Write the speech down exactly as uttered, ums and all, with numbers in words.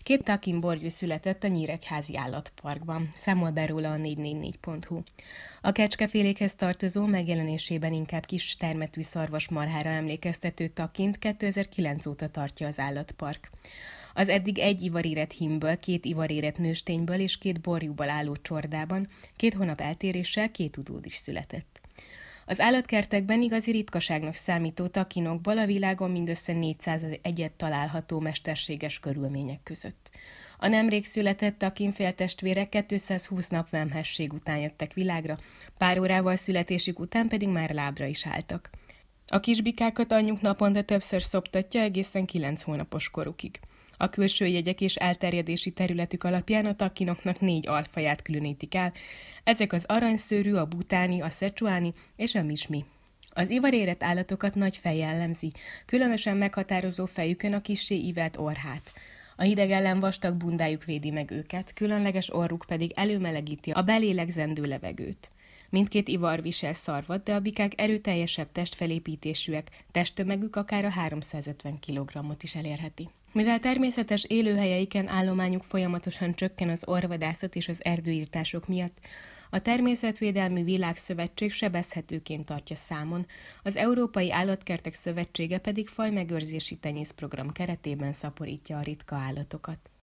Két takin borjú született a Nyíregyházi Állatparkban, számol be róla a négy négy négy pont hu. A kecskefélékhez tartozó, megjelenésében inkább kis termetű szarvasmarhára emlékeztető takint kétezer-kilenc óta tartja az állatpark. Az eddig egy ivarérett hímből, két ivarérett nőstényből és két borjúból álló csordában két hónap eltéréssel két utód is született. Az állatkertekben igazi ritkaságnak számító takinokból a világon mindössze négyszázegyet található mesterséges körülmények között. A nemrég született takin féltestvérek kétszázhúsz nap vemhesség után jöttek világra, pár órával születésük után pedig már lábra is álltak. A kisbikákat anyjuk naponta többször szoptatja egészen kilenc hónapos korukig. A külső jegyek és elterjedési területük alapján a takinoknak négy alfaját különítik el, ezek az aranyszőrű, a butáni, a szecsuáni és a mismi. Az ivarérett állatokat nagy fej jellemzi, különösen meghatározó fejükön a kissé ívelt orrhát. A hideg ellen vastag bundájuk védi meg őket, különleges orruk pedig előmelegíti a belélegzendő levegőt. Mindkét ivar visel szarvat, de a bikák erőteljesebb testfelépítésűek, testtömegük akár a háromszázötven kilogrammot is elérheti. Mivel természetes élőhelyeiken állományuk folyamatosan csökken az orrvadászat és az erdőirtások miatt, a Természetvédelmi Világszövetség sebezhetőként tartja számon, az Európai Állatkertek Szövetsége pedig fajmegőrzési tenyészprogram keretében szaporítja a ritka állatokat.